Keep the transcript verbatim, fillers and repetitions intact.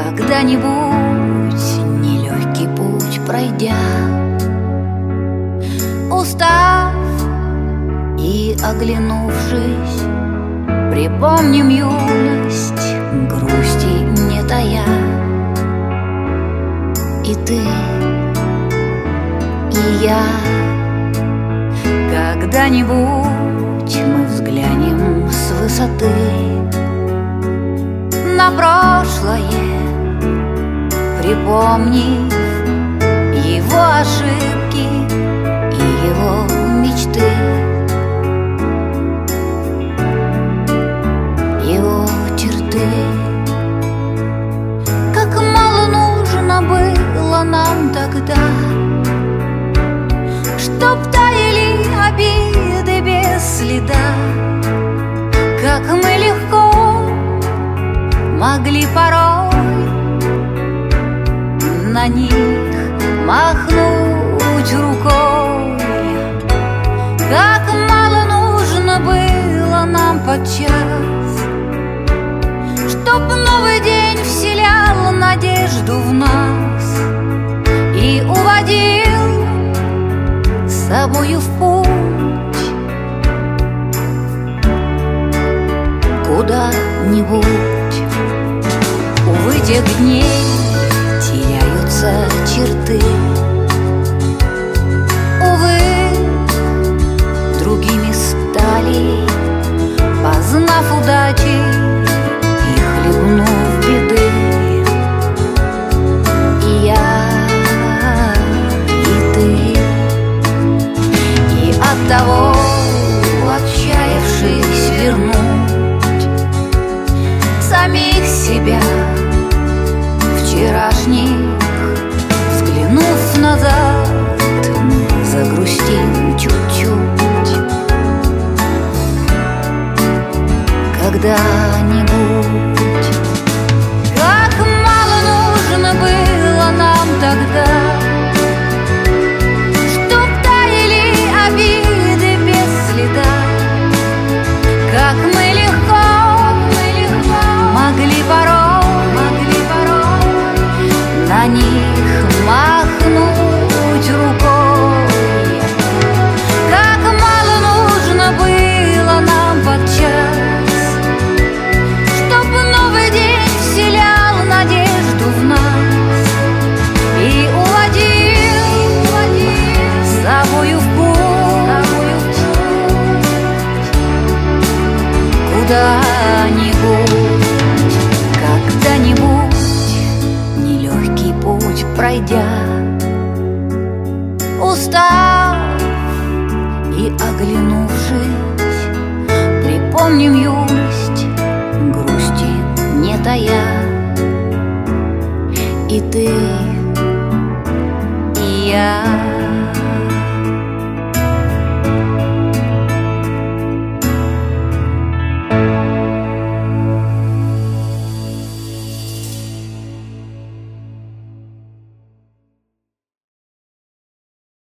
Когда-нибудь нелегкий путь пройдя, устав и оглянувшись, припомним юность, грусти не тая. И ты, и я, когда-нибудь мы взглянем с высоты на прошлое, припомнив его ошибки и его мечты, его черты. Как мало нужно было нам тогда, чтоб таяли обиды без следа. Как мы легко могли порой на них махнуть рукой. Как мало нужно было нам подчас, чтоб новый день вселял надежду в нас и уводил с собою в путь куда-нибудь. Увы, тех дней теряются черты, увы, другими стали, познав удачи и хлебнув беды. И я, и ты, и оттого, отчаявшись вернуть самих себя вчерашних, взглянув назад, мы загрустим чуть-чуть. Когда-нибудь. Как мало нужно было нам тогда, чтоб таяли обиды без следа. Как мы легко, мы легко могли порой, могли порой на них махнуть рукой. Как мало нужно было нам подчас, чтоб новый день вселял надежду в нас и уводил, уводил с собою в путь куда-нибудь. Когда-нибудь нелегкий путь пройдя, устав и оглянувшись, припомним юность, грусти не тая. И ты, и я.